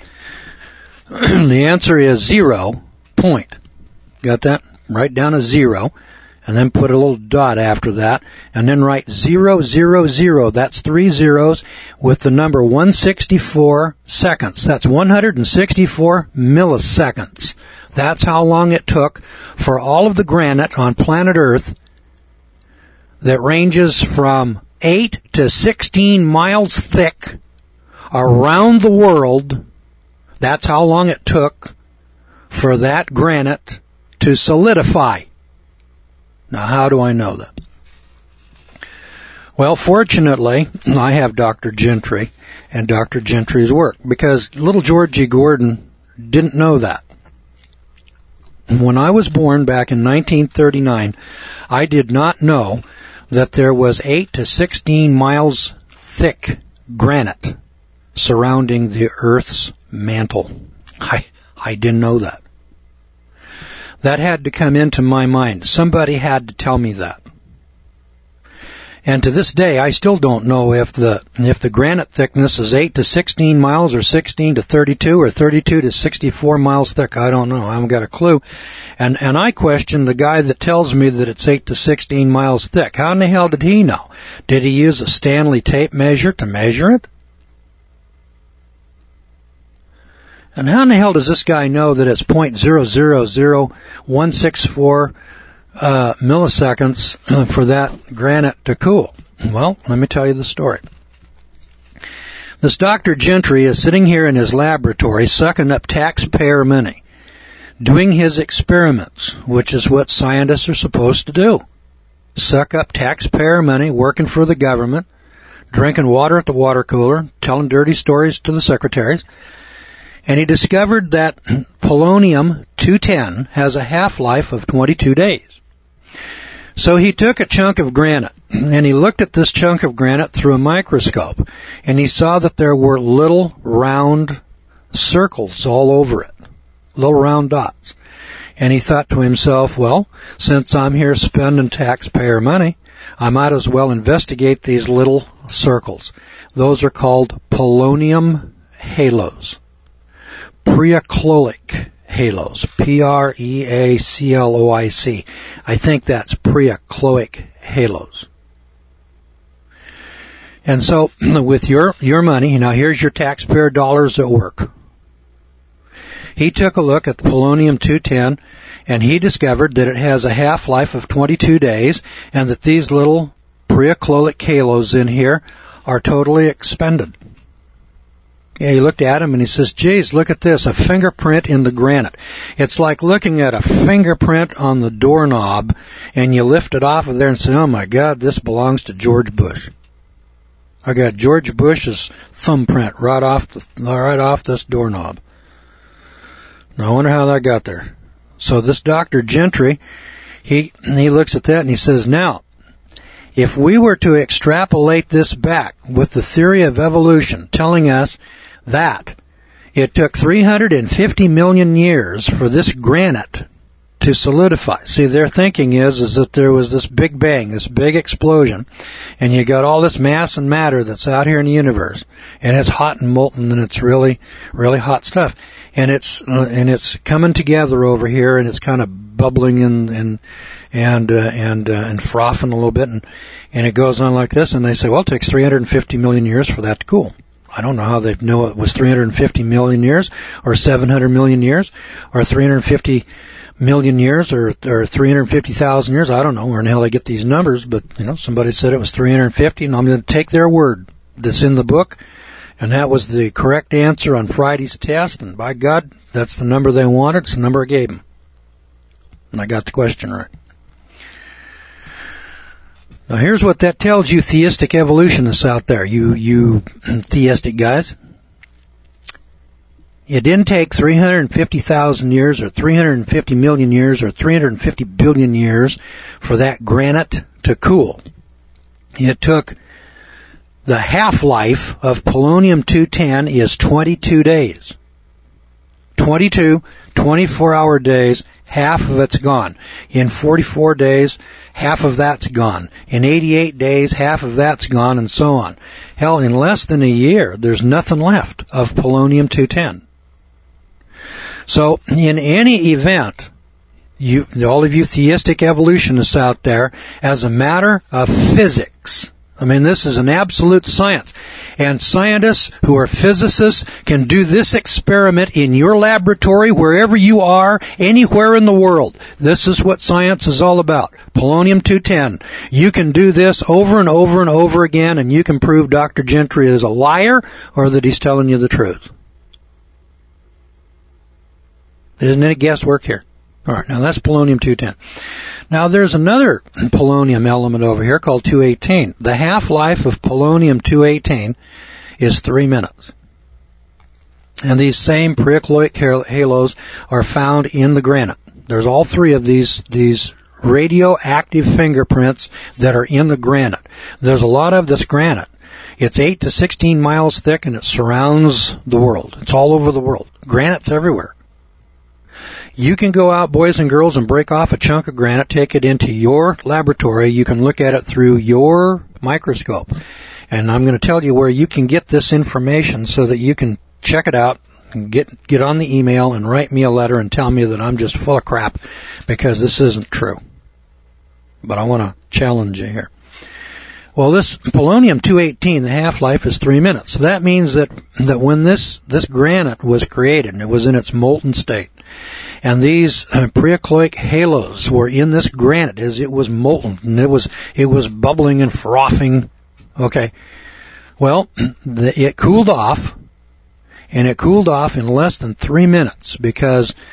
The answer is 0. Got that? Write down a 0 and then put a little dot after that and then write 000. That's 3 zeros with the number 164 seconds. That's 164 milliseconds. That's how long it took for all of the granite on planet Earth that ranges from 8 to 16 miles thick around the world. That's how long it took for that granite to solidify. Now, how do I know that? Well, fortunately, I have Dr. Gentry and Dr. Gentry's work, because little Georgie Gordon didn't know that. When I was born back in 1939, I did not know that there was 8 to 16 miles thick granite surrounding the Earth's mantle. I didn't know that. That had to come into my mind. Somebody had to tell me that. And to this day, I still don't know if the granite thickness is 8 to 16 miles or 16 to 32 or 32 to 64 miles thick. I don't know. I haven't got a clue. And I question the guy that tells me that it's 8 to 16 miles thick. How in the hell did he know? Did he use a Stanley tape measure to measure it? And how in the hell does this guy know that it's 0.000164 milliseconds for that granite to cool? Well, let me tell you the story. This Dr. Gentry is sitting here in his laboratory sucking up taxpayer money, doing his experiments, which is what scientists are supposed to do. Suck up taxpayer money, working for the government, drinking water at the water cooler, telling dirty stories to the secretaries. And he discovered that polonium-210 has a half-life of 22 days. So he took a chunk of granite, and he looked at this chunk of granite through a microscope, and he saw that there were little round circles all over it, little round dots. And he thought to himself, well, since I'm here spending taxpayer money, I might as well investigate these little circles. Those are called polonium halos. Preecloic halos. Preacloic. I think that's preecloic halos. And so, with your money, now here's your taxpayer dollars at work. He took a look at the polonium-210, and he discovered that it has a half-life of 22 days, and that these little preecloic halos in here are totally expended. Yeah, he looked at him and he says, geez, look at this, a fingerprint in the granite. It's like looking at a fingerprint on the doorknob, and you lift it off of there and say, oh my God, this belongs to George Bush. I got George Bush's thumbprint right off this doorknob. Now I wonder how that got there. So this Dr. Gentry, he looks at that and he says, now, if we were to extrapolate this back with the theory of evolution telling us that it took 350 million years for this granite to solidify. See, their thinking is that there was this big bang, this big explosion, and you got all this mass and matter that's out here in the universe, and it's hot and molten, and it's really, really hot stuff. And it's coming together over here, and it's kind of bubbling and frothing a little bit, and it goes on like this. And they say, well, it takes 350 million years for that to cool. I don't know how they know it was 350 million years, or 700 million years, or 350 million years, or 350,000 years. I don't know where in the hell they get these numbers, but somebody said it was 350, and I'm going to take their word that's in the book. And that was the correct answer on Friday's test, and by God, that's the number they wanted. It's the number I gave them. And I got the question right. Now here's what that tells you, theistic evolutionists out there, you theistic guys. It didn't take 350,000 years, or 350 million years, or 350 billion years for that granite to cool. It took... The half-life of polonium-210 is 22 days. 22 24-hour days, half of it's gone. In 44 days, half of that's gone. In 88 days, half of that's gone, and so on. Hell, in less than a year, there's nothing left of polonium-210. So, in any event, all of you theistic evolutionists out there, as a matter of physics, I mean, this is an absolute science. And scientists who are physicists can do this experiment in your laboratory, wherever you are, anywhere in the world. This is what science is all about. Polonium-210. You can do this over and over and over again, and you can prove Dr. Gentry is a liar or that he's telling you the truth. There isn't any guesswork here. All right, now that's polonium-210. Now there's another polonium element over here called 218. The half-life of polonium-218 is 3 minutes. And these same preecloic halos are found in the granite. There's all three of these radioactive fingerprints that are in the granite. There's a lot of this granite. It's 8 to 16 miles thick, and it surrounds the world. It's all over the world. Granite's everywhere. You can go out, boys and girls, and break off a chunk of granite, take it into your laboratory. You can look at it through your microscope. And I'm going to tell you where you can get this information so that you can check it out and get on the email and write me a letter and tell me that I'm just full of crap because this isn't true. But I want to challenge you here. Well, this polonium-218, the half-life is 3 minutes. So that means that when this granite was created, and it was in its molten state, and these preecloic halos were in this granite as it was molten, and it was bubbling and frothing. Okay. Well, it cooled off, and it cooled off in less than 3 minutes because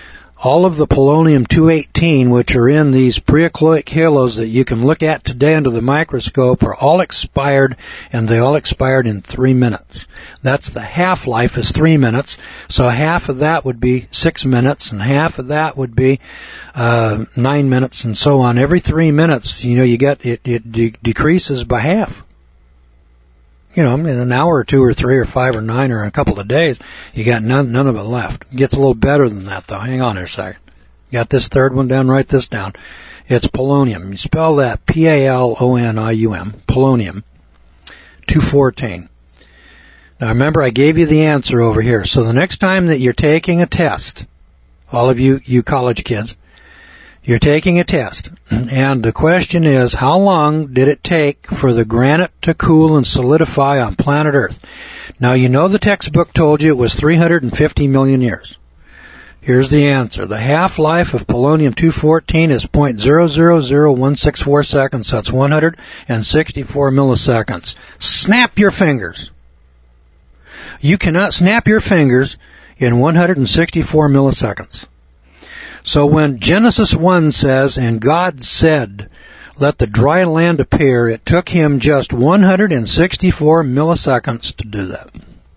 all of the polonium-218, which are in these pre-ecloic halos that you can look at today under the microscope, are all expired, and they all expired in 3 minutes. That's the half-life is 3 minutes, so half of that would be 6 minutes, and half of that would be 9 minutes, and so on. Every 3 minutes, you get it decreases by half. In an hour or 2 or 3 or 5 or 9 or a couple of days, you got none of it left. It gets a little better than that, though. Hang on there a second. Got this third one down? Write this down. It's polonium. You spell that P-A-L-O-N-I-U-M, polonium, 214. Now remember, I gave you the answer over here. So the next time that you're taking a test, all of you college kids, you're taking a test, and the question is, how long did it take for the granite to cool and solidify on planet Earth? Now, the textbook told you it was 350 million years. Here's the answer. The half-life of polonium-214 is 0.000164 seconds, so that's 164 milliseconds. Snap your fingers. You cannot snap your fingers in 164 milliseconds. So when Genesis 1 says, and God said, let the dry land appear, it took him just 164 milliseconds to do that.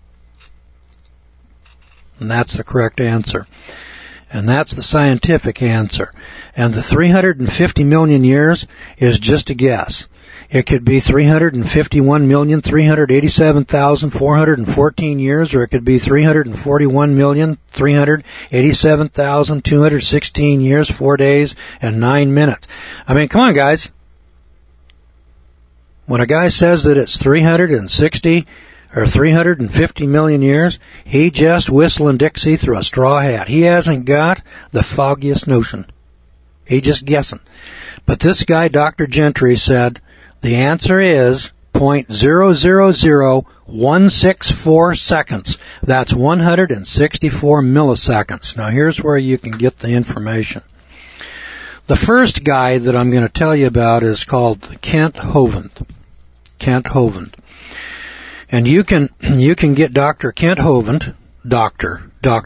And that's the correct answer. And that's the scientific answer. And the 350 million years is just a guess. It could be 351,387,414 years, or it could be 341,387,216 years, 4 days, and 9 minutes. I mean, come on, guys. When a guy says that it's 360 or 350 million years, he just whistling Dixie through a straw hat. He hasn't got the foggiest notion. He just guessing. But this guy, Dr. Gentry, said, the answer is 0.000164 seconds. That's 164 milliseconds. Now here's where you can get the information. The first guy that I'm going to tell you about is called Kent Hovind. Kent Hovind. And you can get Dr. Kent Hovind, Dr.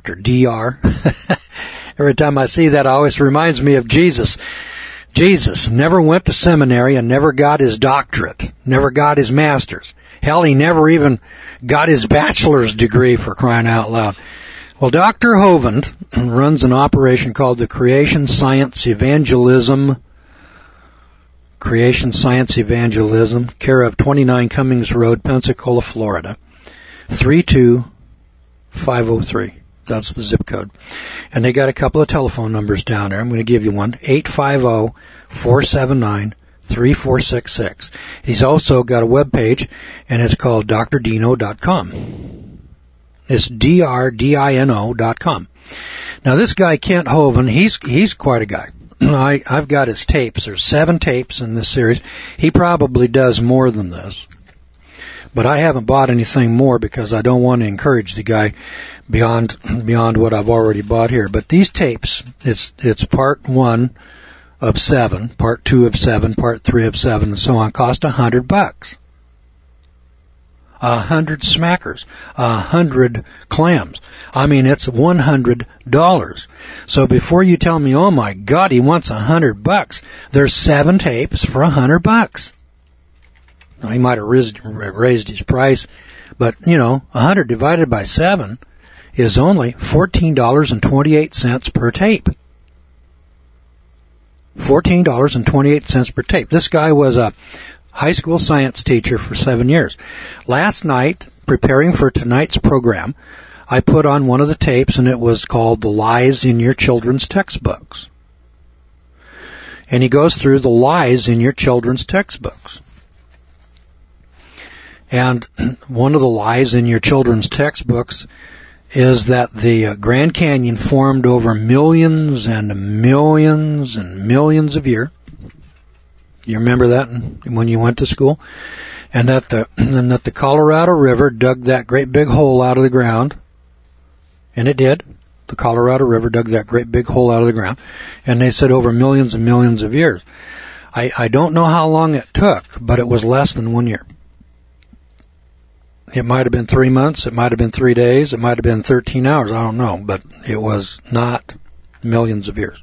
Every time I see that, it always reminds me of Jesus. Jesus never went to seminary and never got his doctorate, never got his master's. Hell, he never even got his bachelor's degree, for crying out loud. Well, Dr. Hovind runs an operation called the Creation Science Evangelism, care of 29 Cummings Road, Pensacola, Florida, 32503. That's the zip code. And they got a couple of telephone numbers down there. I'm going to give you one, 850-479-3466. He's also got a web page, and it's called drdino.com. It's drdino.com. Now, this guy, Kent Hovind, he's quite a guy. I've got his tapes. There's 7 tapes in this series. He probably does more than this. But I haven't bought anything more because I don't want to encourage the guy beyond what I've already bought here. But these tapes, it's part 1 of 7, part 2 of 7, part 3 of 7, and so on, cost $100. 100 smackers, 100 clams. I mean, it's $100. So before you tell me, oh my God, he wants $100, there's 7 tapes for $100. Now, he might have raised his price, but 100 divided by 7 is only $14.28 per tape. $14.28 per tape. This guy was a high school science teacher for 7 years. Last night, preparing for tonight's program, I put on one of the tapes, and it was called The Lies in Your Children's Textbooks. And he goes through the lies in your children's textbooks. And one of the lies in your children's textbooks is that the Grand Canyon formed over millions and millions and millions of years. You remember that when you went to school? And that the Colorado River dug that great big hole out of the ground. And it did. The Colorado River dug that great big hole out of the ground. And they said over millions and millions of years. I don't know how long it took, but it was less than 1 year. It might have been 3 months. It might have been 3 days. It might have been 13 hours. I don't know. But it was not millions of years.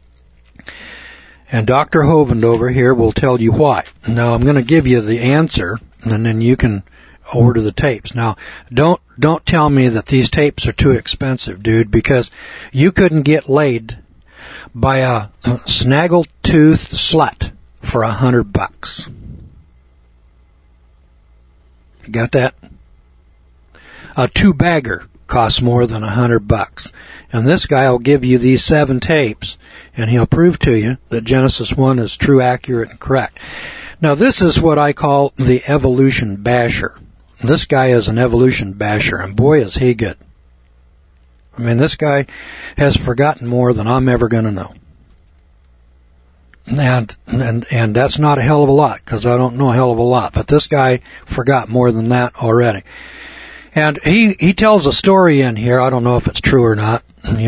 And Dr. Hovind over here will tell you why. Now, I'm going to give you the answer, and then you can order the tapes. Now, don't tell me that these tapes are too expensive, dude, because you couldn't get laid by a snaggle-toothed slut for $100. You got that? A two-bagger costs more than $100. And this guy will give you these 7 tapes, and he'll prove to you that Genesis 1 is true, accurate, and correct. Now, this is what I call the evolution basher. This guy is an evolution basher, and boy, is he good. I mean, this guy has forgotten more than I'm ever going to know. And that's not a hell of a lot, because I don't know a hell of a lot. But this guy forgot more than that already. And he tells a story in here. I don't know if it's true or not.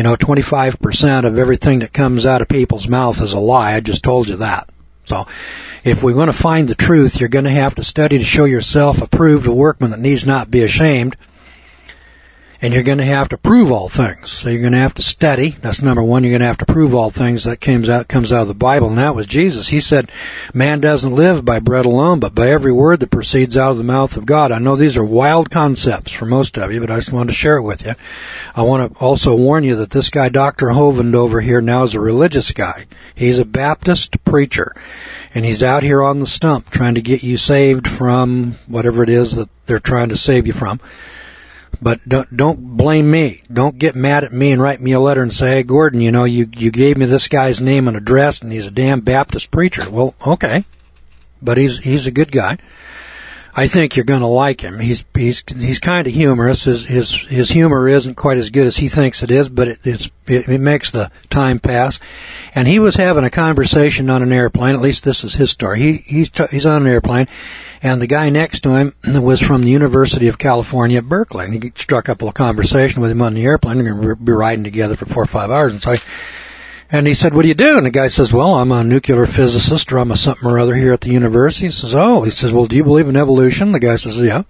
25% of everything that comes out of people's mouth is a lie. I just told you that. So if we want to find the truth, you're going to have to study to show yourself approved, a workman that needs not be ashamed. And you're going to have to prove all things. So you're going to have to study. That's number one. You're going to have to prove all things. That comes out of the Bible. And that was Jesus. He said, man doesn't live by bread alone, but by every word that proceeds out of the mouth of God. I know these are wild concepts for most of you, but I just wanted to share it with you. I want to also warn you that this guy, Dr. Hovind over here, now is a religious guy. He's a Baptist preacher. And he's out here on the stump trying to get you saved from whatever it is that they're trying to save you from. But don't blame me. Don't get mad at me and write me a letter and say, hey, Gordon, you gave me this guy's name and address, and he's a damn Baptist preacher. Well, okay. But he's a good guy. I think you're going to like him. He's kind of humorous. His humor isn't quite as good as he thinks it is, but it makes the time pass. And he was having a conversation on an airplane. At least this is his story. He's on an airplane. And the guy next to him was from the University of California at Berkeley. And he struck up a little conversation with him on the airplane. They're going to be riding together for 4 or 5 hours. And he said, what do you do? And the guy says, well, I'm a nuclear physicist, or I'm a something or other here at the university. He says, he says, well, do you believe in evolution? The guy says, yeah.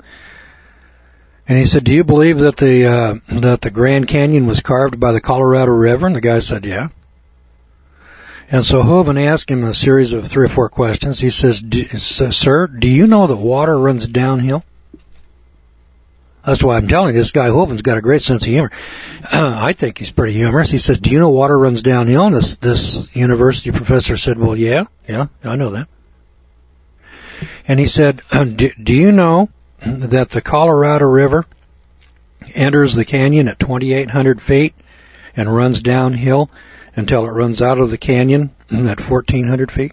And he said, do you believe that the Grand Canyon was carved by the Colorado River? And the guy said, yeah. And so Hovind asked him a series of 3 or 4 questions. He says, sir, do you know that water runs downhill? That's why I'm telling you, this guy Hovind's got a great sense of humor. I think he's pretty humorous. He says, do you know water runs downhill? And this university professor said, well, yeah, I know that. And he said, do you know that the Colorado River enters the canyon at 2,800 feet and runs downhill until it runs out of the canyon at 1,400 feet?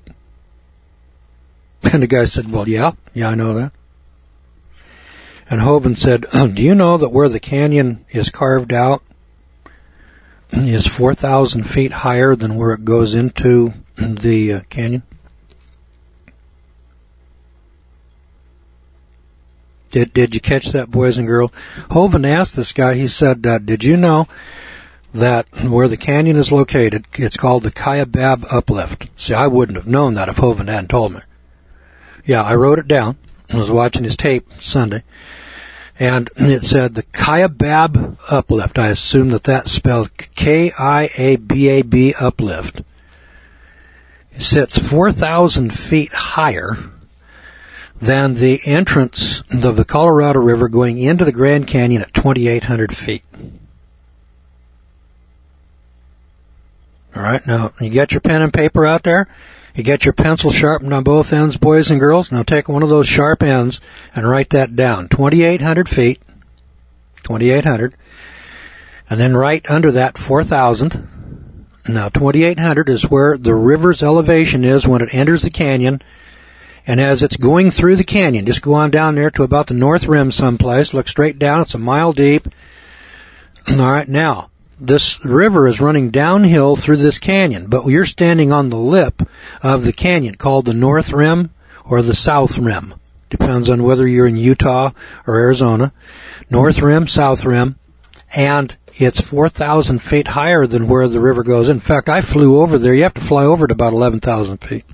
And the guy said, well, yeah, I know that. And Hovind said, do you know that where the canyon is carved out is 4,000 feet higher than where it goes into the canyon? Did you catch that, boys and girls? Hovind asked this guy, he said, did you know that where the canyon is located, it's called the Kaibab Uplift? See, I wouldn't have known that if Hovind hadn't told me. Yeah, I wrote it down. I was watching his tape Sunday, and it said the Kaibab Uplift. I assume that's spelled K-I-A-B-A-B Uplift. It sits 4,000 feet higher than the entrance of the Colorado River going into the Grand Canyon at 2,800 feet. All right, now you got your pen and paper out there? You get your pencil sharpened on both ends, boys and girls. Now take one of those sharp ends and write that down. 2,800 feet. 2,800. And then right under that, 4,000. Now 2,800 is where the river's elevation is when it enters the canyon. And as it's going through the canyon, just go on down there to about the north rim someplace. Look straight down. It's a mile deep. All right, now, this river is running downhill through this canyon, but you're standing on the lip of the canyon called the North Rim or the South Rim. Depends on whether you're in Utah or Arizona. North Rim, South Rim, and it's 4,000 feet higher than where the river goes. In fact, I flew over there. You have to fly over at about 11,000 feet.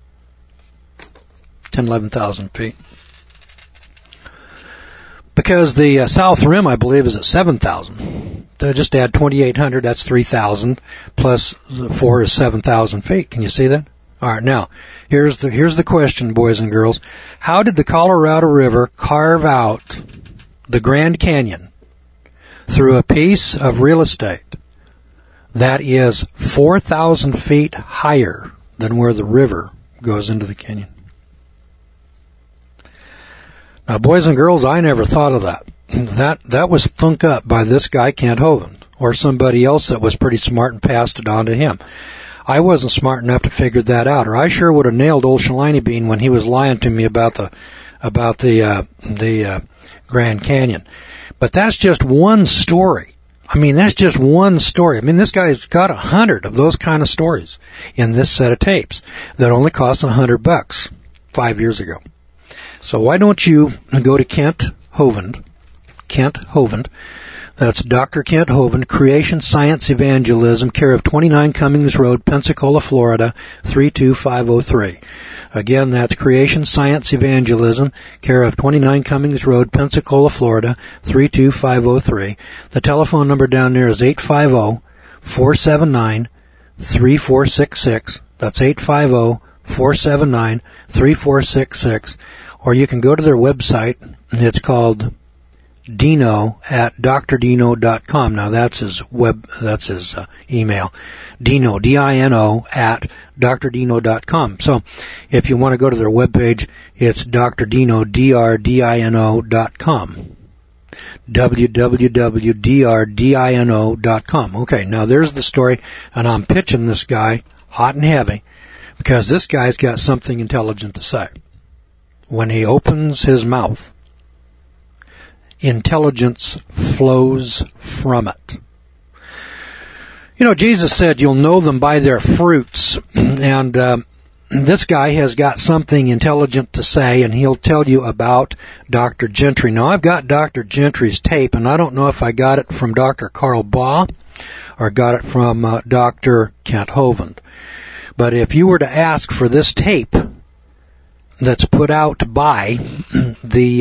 11,000 feet. Because the South Rim, I believe, is at 7,000. just add 2,800, that's 3,000, plus 4 is 7,000 feet. Can you see that? All right, now, here's the question, boys and girls. How did the Colorado River carve out the Grand Canyon through a piece of real estate that is 4,000 feet higher than where the river goes into the canyon? Now, boys and girls, I never thought of that. That was thunk up by this guy, Kent Hovind, or somebody else that was pretty smart and passed it on to him. I wasn't smart enough to figure that out, or I sure would have nailed old Shalini Bean when he was lying to me about the Grand Canyon. But that's just one story. I mean, that's just one story. I mean, this guy's got 100 of those kind of stories in this set of tapes that only cost $100 5 years ago. So why don't you go to Kent Hovind, that's Dr. Kent Hovind, Creation Science Evangelism, care of 29 Cummings Road, Pensacola, Florida, 32503. Again, that's Creation Science Evangelism, care of 29 Cummings Road, Pensacola, Florida, 32503. The telephone number down there is 850-479-3466. That's 850-479-3466. Or you can go to their website, and it's called Dino at drdino.com. Now that's his email. Dino, D-I-N-O, at drdino.com. So if you want to go to their webpage, it's drdino, drdino.com. www.drdino.com. Okay, now there's the story, and I'm pitching this guy hot and heavy because this guy's got something intelligent to say. When he opens his mouth, intelligence flows from it. You know, Jesus said you'll know them by their fruits, and this guy has got something intelligent to say, and he'll tell you about Dr. Gentry. Now, I've got Dr. Gentry's tape, and I don't know if I got it from Dr. Carl Baugh or got it from Dr. Kent Hovind. But if you were to ask for this tape that's put out by the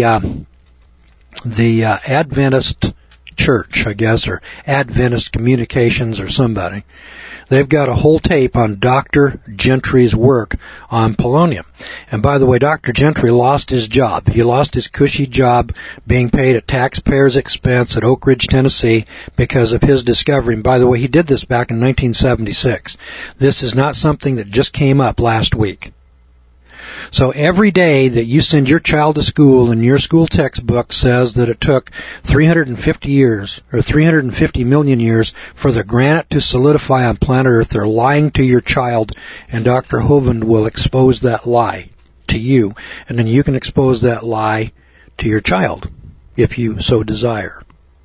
Adventist Church, I guess, or Adventist Communications or somebody, they've got a whole tape on Dr. Gentry's work on polonium. And by the way, Dr. Gentry lost his job. He lost his cushy job being paid at taxpayers' expense at Oak Ridge, Tennessee, because of his discovery. And by the way, he did this back in 1976. This is not something that just came up last week. So every day that you send your child to school and your school textbook says that it took 350 years or 350 million years for the granite to solidify on planet Earth, they're lying to your child, and Dr. Hovind will expose that lie to you, and then you can expose that lie to your child if you so desire.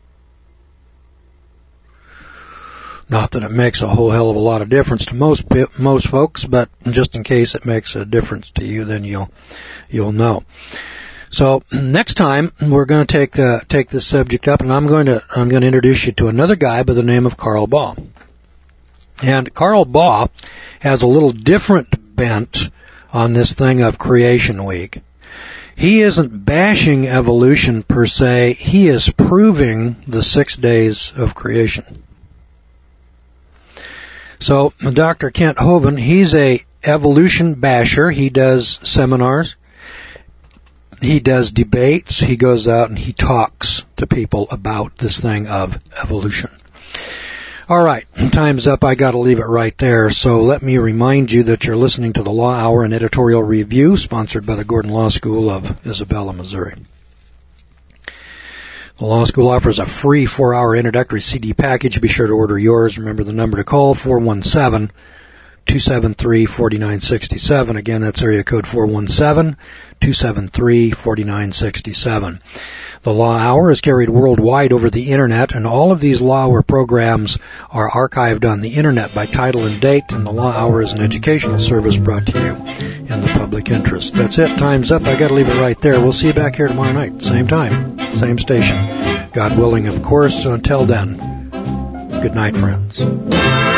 Not that it makes a whole hell of a lot of difference to most folks, but just in case it makes a difference to you, then you'll know. So next time we're going to take this subject up, and I'm going to introduce you to another guy by the name of Carl Baugh. And Carl Baugh has a little different bent on this thing of Creation Week. He isn't bashing evolution per se. He is proving the 6 days of creation. So Dr. Kent Hovind, he's a evolution basher. He does seminars. He does debates. He goes out and he talks to people about this thing of evolution. All right, time's up. I got to leave it right there. So let me remind you that you're listening to the Law Hour and Editorial Review, sponsored by the Gordon Law School of Isabella, Missouri. The Law School offers a free 4-hour introductory CD package. Be sure to order yours. Remember the number to call, 417-273-4967. Again, that's area code 417-273-4967. The Law Hour is carried worldwide over the Internet, and all of these Law Hour programs are archived on the Internet by title and date, and the Law Hour is an educational service brought to you in the public interest. That's it. Time's up. I got to leave it right there. We'll see you back here tomorrow night. Same time, same station. God willing, of course. Until then, good night, friends.